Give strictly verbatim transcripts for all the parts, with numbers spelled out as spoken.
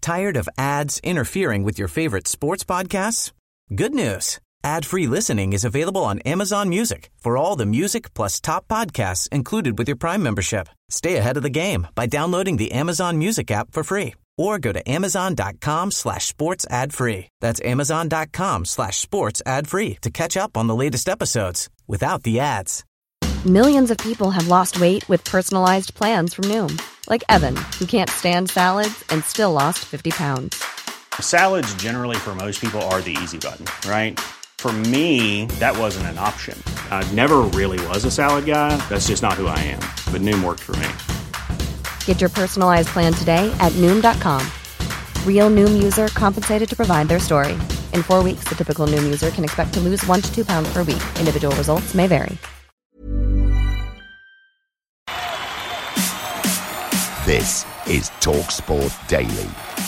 Tired of ads interfering with your favorite sports podcasts? Good news. Ad-free listening is available on Amazon Music for all the music plus top podcasts included with your Prime membership. Stay ahead of the game by downloading the Amazon Music app for free or go to amazon.com slash sports ad free. That's amazon.com slash sports ad free to catch up on the latest episodes without the ads. Millions of people have lost weight with personalized plans from Noom. Like Evan, who can't stand salads and still lost fifty pounds. Salads generally for most people are the easy button, right? For me, that wasn't an option. I never really was a salad guy. That's just not who I am. But Noom worked for me. Get your personalized plan today at Noom dot com. Real Noom user compensated to provide their story. In four weeks, the typical Noom user can expect to lose one to two pounds per week. Individual results may vary. This is TalkSport Daily.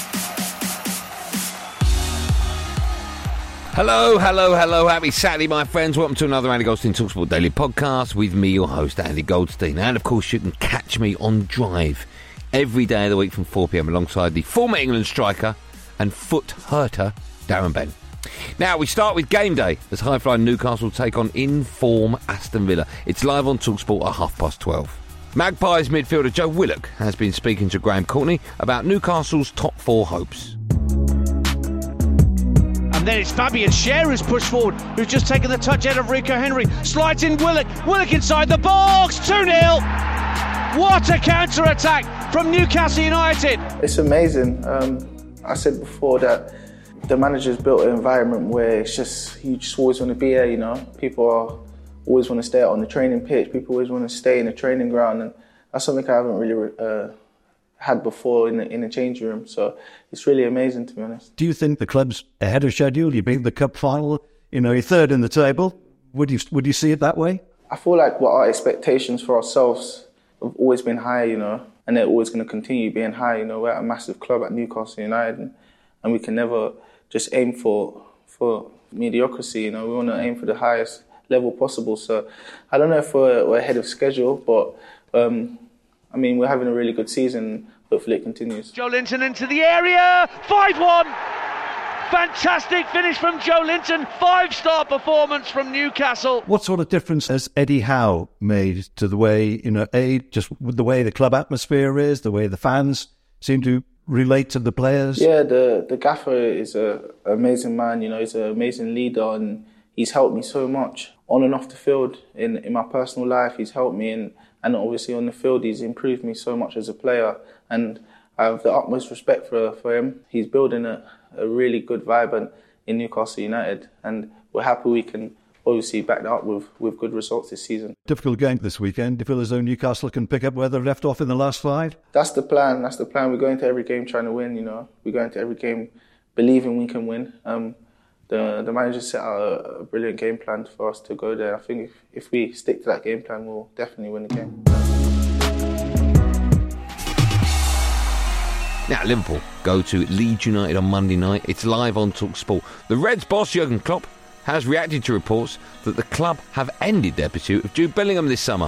Hello, hello, hello. Happy Saturday, my friends. Welcome to another Andy Goldstein TalkSport Daily podcast with me, your host, Andy Goldstein. And, of course, you can catch me on Drive every day of the week from four p.m. alongside the former England striker and foot hurter, Darren Bent. Now, we start with game day as high-flying Newcastle take on in-form Aston Villa. It's live on TalkSport at half past twelve. Magpies midfielder Joe Willock has been speaking to Graham Courtney about Newcastle's top four hopes. And then it's Fabian Schär who's pushed forward, who's just taken the touch out of Rico Henry. Slides in Willock. Willock inside the box. two nil. What a counter-attack from Newcastle United. It's amazing. Um, I said before that the manager's built an environment where it's just, you just always want to be there, you know. People are, always want to stay on the training pitch. People always want to stay in the training ground. And that's something I haven't really uh, had before in the, in the changing room. So it's really amazing, to be honest. Do you think the club's ahead of schedule? You beat the cup final, you know, you're third in the table. Would you would you see it that way? I feel like what our expectations for ourselves have always been high, you know, and they're always going to continue being high. You know, we're at a massive club at Newcastle United, and, and we can never just aim for for mediocrity. You know, we want to aim for the highest level possible. So I don't know if we're, we're ahead of schedule, but um, I mean, we're having a really good season. Hopefully it continues. Joe Linton into the area. five one. Fantastic finish from Joe Linton. Five-star performance from Newcastle. What sort of difference has Eddie Howe made to the way, you know, A, just with the way the club atmosphere is, the way the fans seem to relate to the players? Yeah, the, the gaffer is an amazing man. You know, he's an amazing leader, and he's helped me so much on and off the field. In, in my personal life, he's helped me, and, and obviously on the field, he's improved me so much as a player. And I have the utmost respect for for him. He's building a, a really good vibe in, in Newcastle United, and we're happy we can obviously back that up with, with good results this season. Difficult game this weekend. Do you feel as though Newcastle can pick up where they left off in the last five? That's the plan. That's the plan. We're going to every game trying to win, you know. We're going to every game believing we can win. Um, the the manager set out a, a brilliant game plan for us to go there. I think if, if we stick to that game plan, we'll definitely win the game. Now, Liverpool go to Leeds United on Monday night. It's live on TalkSport. The Reds' boss, Jurgen Klopp, has reacted to reports that the club have ended their pursuit of Jude Bellingham this summer.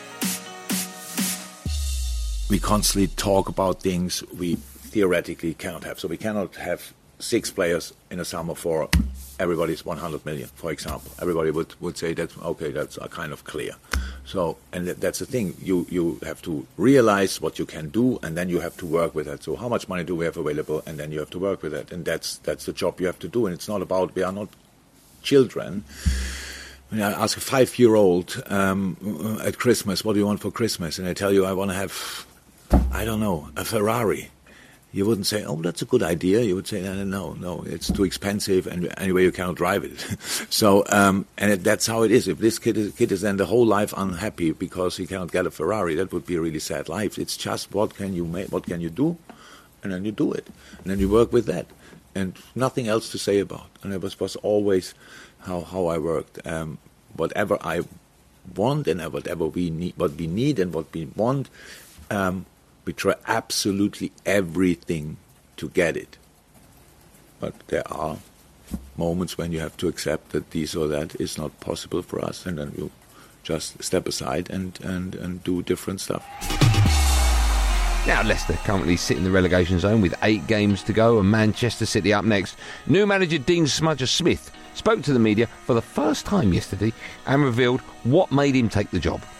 We constantly talk about things we theoretically cannot have. So we cannot have six players in a summer for everybody's one hundred million, for example. Everybody would, would say that, okay, that's kind of clear. So, and that's the thing, you, you have to realize what you can do, and then you have to work with that. So how much money do we have available, and then you have to work with that. And that's that's the job you have to do. And it's not about, we are not children. When I ask a five-year-old um, at Christmas, what do you want for Christmas? And I tell you, I want to have, I don't know, a Ferrari. You wouldn't say, oh, that's a good idea. You would say, no, no, no, it's too expensive, and anyway, you cannot drive it. so, um, and it, that's how it is. If this kid is, kid is then the whole life unhappy because he cannot get a Ferrari, that would be a really sad life. It's just what can you make, what can you do, and then you do it, and then you work with that, and nothing else to say about. And it was, was always how how I worked. Um, whatever I want and whatever we need, what we need and what we want. Um, We try absolutely everything to get it. But there are moments when you have to accept that this or that is not possible for us, and then you just step aside and, and, and do different stuff. Now Leicester currently sit in the relegation zone with eight games to go and Manchester City up next. New manager Dean Smudger-Smith spoke to the media for the first time yesterday and revealed what made him take the job.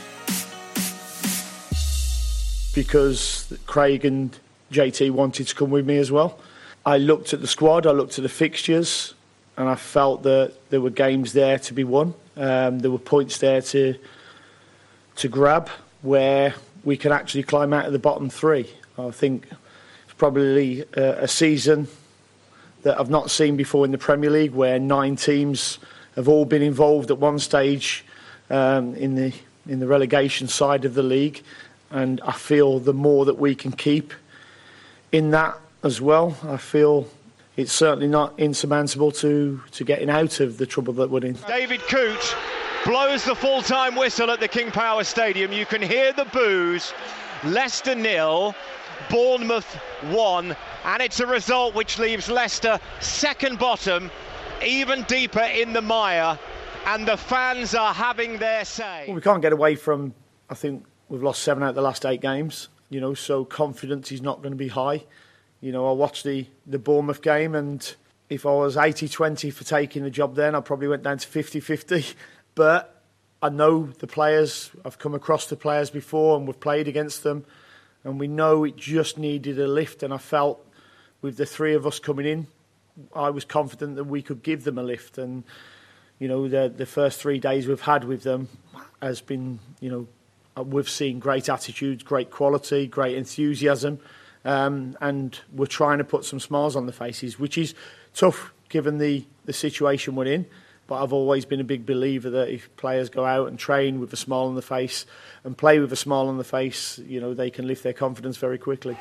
Because Craig and J T wanted to come with me as well. I looked at the squad, I looked at the fixtures, and I felt that there were games there to be won. Um, there were points there to to grab where we can actually climb out of the bottom three. I think it's probably a, a season that I've not seen before in the Premier League, where nine teams have all been involved at one stage um, in the in the relegation side of the league, and I feel the more that we can keep in that as well, I feel it's certainly not insurmountable to, to getting out of the trouble that we're in. David Coote blows the full-time whistle at the King Power Stadium. You can hear the boos. Leicester nil, Bournemouth one, and it's a result which leaves Leicester second bottom, even deeper in the mire, and the fans are having their say. Well, we can't get away from, I think we've lost seven out of the last eight games, you know, so confidence is not going to be high. You know, I watched the, the Bournemouth game, and if I was eighty twenty for taking the job then, I probably went down to fifty fifty. But I know the players, I've come across the players before and we've played against them, and we know it just needed a lift, and I felt with the three of us coming in, I was confident that we could give them a lift. And, you know, the, the first three days we've had with them has been, you know, we've seen great attitudes, great quality, great enthusiasm. Um, and we're trying to put some smiles on the faces, which is tough given the, the situation we're in. But I've always been a big believer that if players go out and train with a smile on the face and play with a smile on the face, you know, they can lift their confidence very quickly.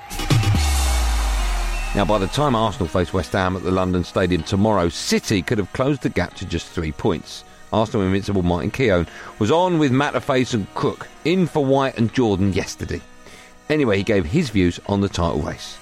Now, by the time Arsenal face West Ham at the London Stadium tomorrow, City could have closed the gap to just three points. Arsenal invincible Martin Keown was on with Matterface and Crook, in for White and Jordan yesterday. Anyway, he gave his views on the title race.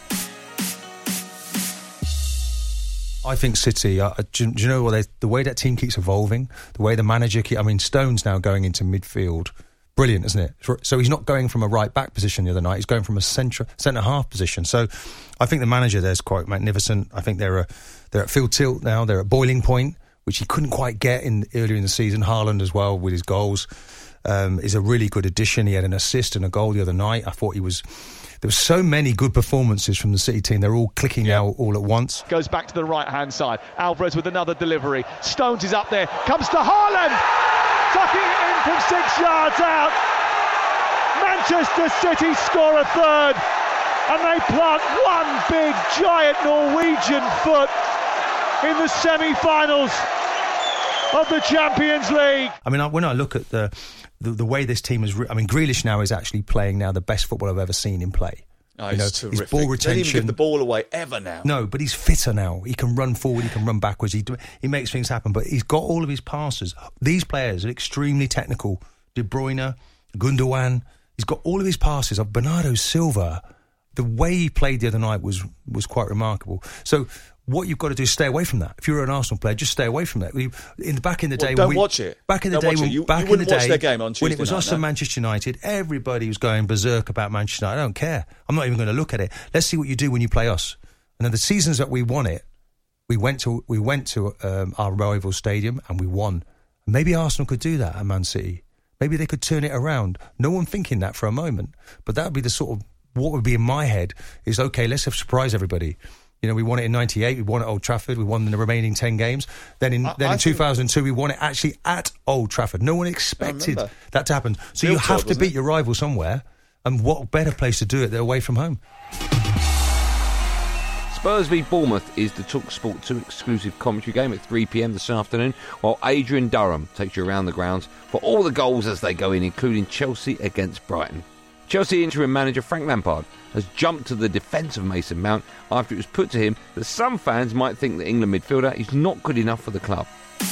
I think City, uh, do, do you know what? They, the way that team keeps evolving, the way the manager keeps... I mean, Stone's now going into midfield. Brilliant, isn't it? So he's not going from a right-back position the other night. He's going from a centre, centre-half position. So I think the manager there's quite magnificent. I think they're, a, they're at field tilt now. They're at boiling point, which he couldn't quite get in earlier in the season. Haaland as well with his goals. Um, is a really good addition. He had an assist and a goal the other night. I thought he was... There were so many good performances from the City team. They're all clicking yeah. out all at once. Goes back to the right-hand side. Alvarez with another delivery. Stones is up there. Comes to Haaland. Tucking it in from six yards out. Manchester City score a third. And they plant one big, giant Norwegian foot in the semi-finals of the Champions League. I mean, when I look at the... The, the way this team is... Re- I mean, Grealish now is actually playing now the best football I've ever seen him play. Oh, you know, he's terrific. His ball retention... They don't even give the ball away ever now. No, but he's fitter now. He can run forward, he can run backwards. He, he makes things happen, but he's got all of his passes. These players are extremely technical. De Bruyne, Gundogan, he's got all of his passes. Of Bernardo Silva, the way he played the other night was was quite remarkable. So... What you've got to do is stay away from that. If you're an Arsenal player, just stay away from that. We, in the, back in the well, day, don't we, watch it. Back in the don't day, when, you, back you in the day, watch their game on Tuesday when it was night, us no? and Manchester United, everybody was going berserk about Manchester United. I don't care. I'm not even going to look at it. Let's see what you do when you play us. And then the seasons that we won it, we went to we went to um, our rival stadium and we won. Maybe Arsenal could do that at Man City. Maybe they could turn it around. No one thinking that for a moment, but that would be the sort of what would be in my head is okay. Let's have surprise everybody. You know, we won it in ninety-eight, we won it at Old Trafford, we won the remaining ten games. Then in I, then I in two thousand two, we won it actually at Old Trafford. No one expected that to happen. So Bill you have told, to beat it? your rival somewhere, and what better place to do it than away from home? Spurs v Bournemouth is the TalkSport two exclusive commentary game at three p m this afternoon, while Adrian Durham takes you around the grounds for all the goals as they go in, including Chelsea against Brighton. Chelsea interim manager Frank Lampard has jumped to the defence of Mason Mount after it was put to him that some fans might think the England midfielder is not good enough for the club.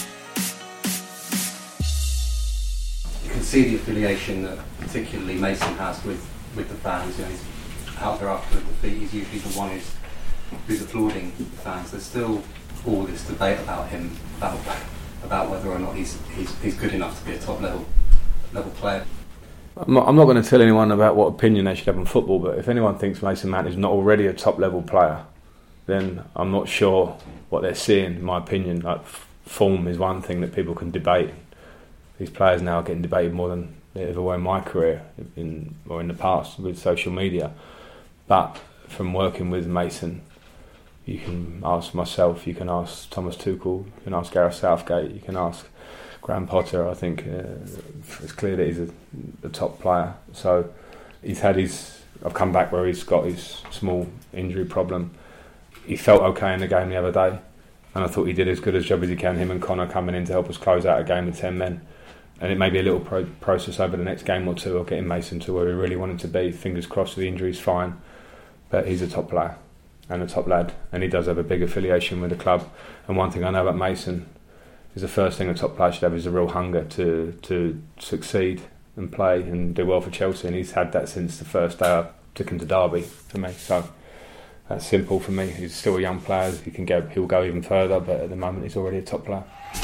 You can see the affiliation that particularly Mason has with, with the fans. You know, he's out there after the defeat. He's usually the one who's, who's applauding the fans. There's still all this debate about him, about, about whether or not he's, he's, he's good enough to be a top level, level player. I'm not, I'm not going to tell anyone about what opinion they should have on football, but if anyone thinks Mason Mount is not already a top-level player, then I'm not sure what they're seeing, in my opinion. Like, form is one thing that people can debate. These players now are getting debated more than they ever were in my career, in, or in the past, with social media. But from working with Mason, you can ask myself, you can ask Thomas Tuchel, you can ask Gareth Southgate, you can ask Graham Potter. I think uh, it's clear that he's a, a top player. So he's had his. I've come back where he's got his small injury problem. He felt okay in the game the other day, and I thought he did as good a job as he can. Him and Connor coming in to help us close out a game with ten men, and it may be a little pro- process over the next game or two of getting Mason to where we really wanted to be. Fingers crossed, the injury's fine, but he's a top player and a top lad, and he does have a big affiliation with the club. And one thing I know about Mason is the first thing a top player should have is a real hunger to to succeed and play and do well for Chelsea, and he's had that since the first day I took him to Derby for me. So that's simple for me. He's still a young player. He can go. He'll go even further, but at the moment he's already a top player.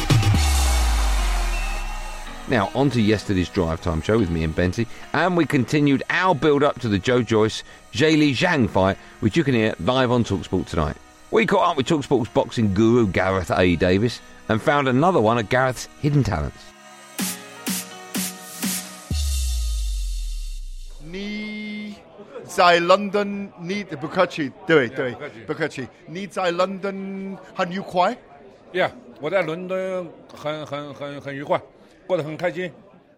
Now, on to yesterday's Drive Time show with me and Benty, and we continued our build-up to the Joe Joyce Zhilei Zhang fight, which you can hear live on TalkSport tonight. We caught up with TalkSport's boxing guru Gareth A. Davis and found another one of Gareth's hidden talents. Ni在 London 你不客气，对对，不客气。你在 London 很愉快？ Yeah， 我在伦敦很很很很愉快，过得很开心。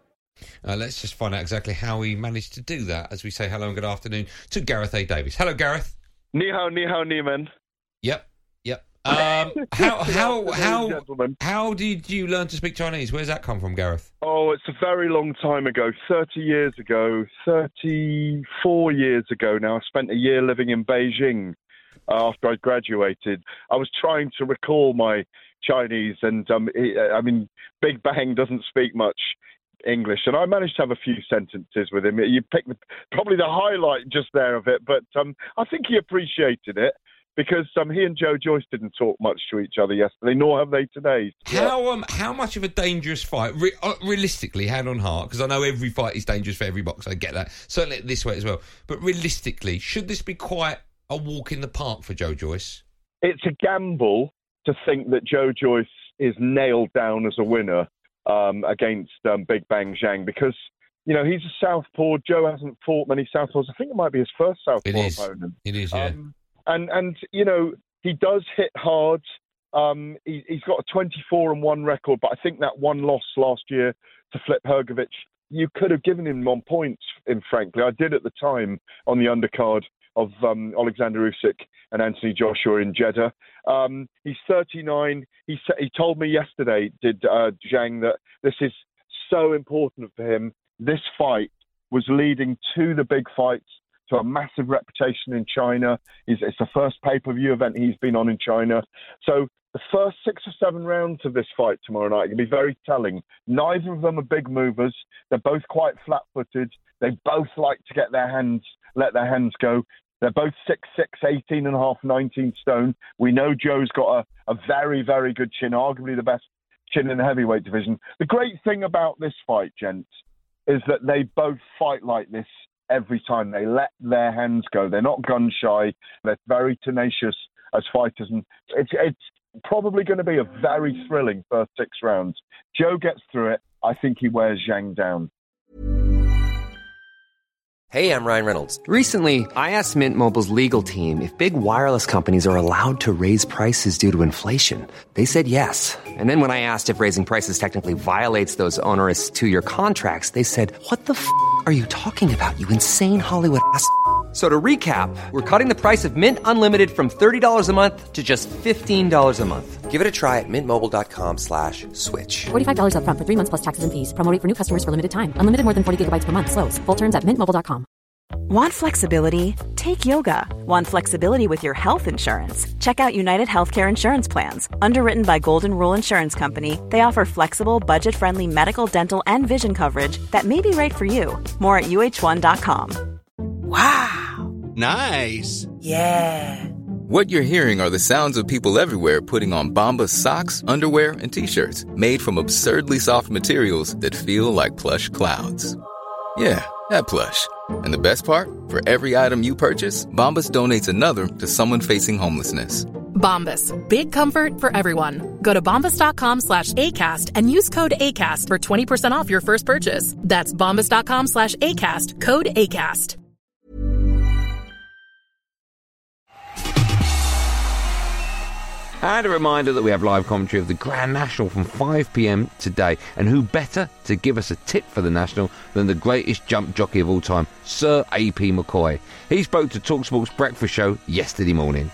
Uh, let's just find out exactly how he managed to do that as we say hello and good afternoon to Gareth A. Davis. Hello, Gareth. Ni hao, ni hao, ni man. Yep, yep. Um, how how how how did you learn to speak Chinese? Where's that come from, Gareth? Oh, it's a very long time ago. Thirty years ago, thirty-four years ago now. I spent a year living in Beijing uh, after I graduated. I was trying to recall my Chinese, and um, it, I mean, Big Bang doesn't speak much English, and I managed to have a few sentences with him. You picked the, probably the highlight just there of it, but um, I think he appreciated it. Because um, he and Joe Joyce didn't talk much to each other yesterday, nor have they today. How um how much of a dangerous fight, re- uh, realistically, hand on heart, because I know every fight is dangerous for every boxer, I get that, certainly this way as well, but realistically, should this be quite a walk in the park for Joe Joyce? It's a gamble to think that Joe Joyce is nailed down as a winner um, against um, Big Bang Zhang, because, you know, he's a southpaw. Joe hasn't fought many southpaws. I think it might be his first southpaw it is. opponent. It is, yeah. Um, And, and you know, he does hit hard. Um, he, he's got a twenty-four and one record, but I think that one loss last year to Flip Hrgovic, you could have given him on points, in frankly. I did at the time on the undercard of um, Alexander Usyk and Anthony Joshua in Jeddah. Um, he's thirty-nine. He, he told me yesterday, did uh, Zhang, that this is so important for him. This fight was leading to the big fights, to a massive reputation in China. It's, it's the first pay-per-view event he's been on in China. So the first six or seven rounds of this fight tomorrow night can be very telling. Neither of them are big movers. They're both quite flat-footed. They both like to get their hands, let their hands go. They're both six six, eighteen and a half, nineteen stone. We know Joe's got a, a very, very good chin, arguably the best chin in the heavyweight division. The great thing about this fight, gents, is that they both fight like this every time. They let their hands go. They're not gun shy. They're very tenacious as fighters, and it's it's probably going to be a very thrilling first six rounds. Joe gets through it. I think he wears Zhang down. Hey, I'm Ryan Reynolds. Recently, I asked Mint Mobile's legal team if big wireless companies are allowed to raise prices due to inflation. They said yes. And then when I asked if raising prices technically violates those onerous two-year contracts, they said, "What the f*** are you talking about, you insane Hollywood ass f- So to recap, we're cutting the price of Mint Unlimited from thirty dollars a month to just fifteen dollars a month. Give it a try at mintmobile.com slash switch. forty-five dollars up front for three months plus taxes and fees. Promo rate for new customers for limited time. Unlimited more than forty gigabytes per month. Slows full terms at mint mobile dot com. Want flexibility? Take yoga. Want flexibility with your health insurance? Check out United Healthcare Insurance Plans. Underwritten by Golden Rule Insurance Company, they offer flexible, budget-friendly medical, dental, and vision coverage that may be right for you. More at U H one dot com. Wow. Nice. Yeah. What you're hearing are the sounds of people everywhere putting on Bombas socks, underwear, and T-shirts made from absurdly soft materials that feel like plush clouds. Yeah, that plush. And the best part? For every item you purchase, Bombas donates another to someone facing homelessness. Bombas. Big comfort for everyone. Go to bombas.com slash ACAST and use code ACAST for twenty percent off your first purchase. That's bombas.com slash ACAST. Code ACAST. And a reminder that we have live commentary of the Grand National from five p m today. And who better to give us a tip for the National than the greatest jump jockey of all time, Sir A P McCoy. He spoke to TalkSport's breakfast show yesterday morning.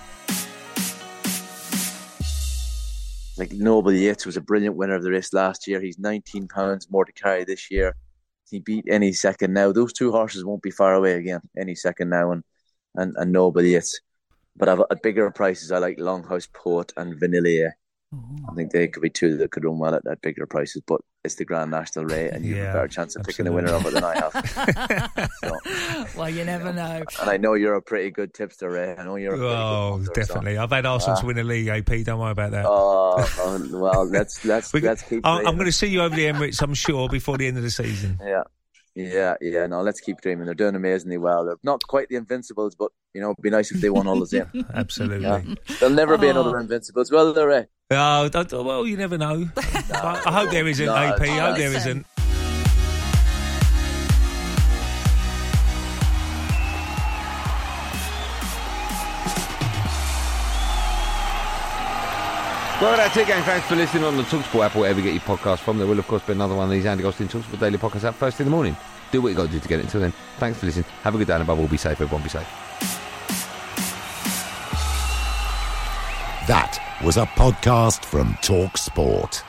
Like Noble Yates was a brilliant winner of the race last year. He's nineteen pounds more to carry this year. He beat any second now. Those two horses won't be far away again any second now, and, and, and Noble Yates. But I've at bigger prices. I like Longhouse Poet and Vanillier. Ooh. I think they could be two that could run well at, at bigger prices. But it's the Grand National Ray, and you yeah, have a better chance of absolutely. picking the winner of it than I have. So, well, you never you know. know. And I know you're a pretty good tipster, Ray. I know you're. A pretty oh, good definitely. So. I've had Arsenal uh, to win a league. A P, don't worry about that. Oh, oh well, let's let's let's keep. I'm, I'm going to see you over the Emirates, I'm sure, before the end of the season. Yeah. Yeah, yeah, no, let's keep dreaming. They're doing amazingly well. They're not quite the Invincibles, but, you know, it'd be nice if they won all the same. Absolutely. Yeah. There'll never be another Invincibles, will there, Ray? Oh, well, you never know. no, I, I hope there isn't, no, A P. I hope there isn't. Well, that's it, gang. Thanks for listening on the TalkSport app, or wherever you get your podcast from. There will, of course, be another one of these Andy Goldstein TalkSport Daily podcasts out first in the morning. Do what you got to do to get it. Until then, thanks for listening. Have a good day, and above all, be safe. Everyone be safe. That was a podcast from TalkSport.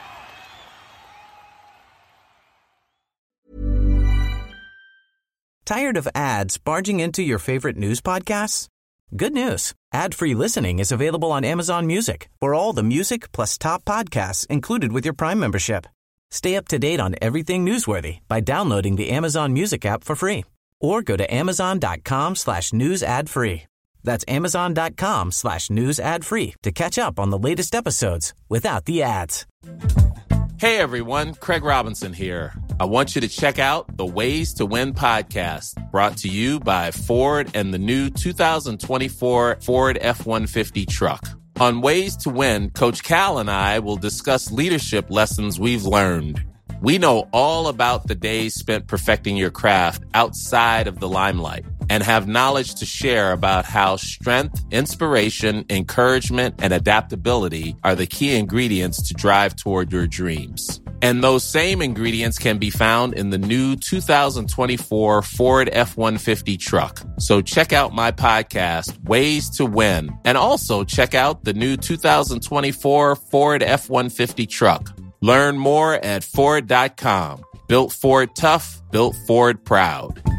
Tired of ads barging into your favorite news podcasts? Good news. Ad-free listening is available on Amazon Music for all the music plus top podcasts included with your Prime membership. Stay up to date on everything newsworthy by downloading the Amazon Music app for free or go to amazon.com slash news ad free. That's amazon.com slash news ad free to catch up on the latest episodes without the ads. Hey everyone, Craig Robinson here. I want you to check out the Ways to Win podcast, brought to you by Ford and the new two thousand twenty-four Ford F one fifty truck. On Ways to Win, Coach Cal and I will discuss leadership lessons we've learned. We know all about the days spent perfecting your craft outside of the limelight and have knowledge to share about how strength, inspiration, encouragement, and adaptability are the key ingredients to drive toward your dreams. And those same ingredients can be found in the new two thousand twenty-four Ford F one fifty truck. So check out my podcast, Ways to Win, and also check out the new two thousand twenty-four Ford F one fifty truck. Learn more at Ford dot com. Built Ford tough, built Ford proud.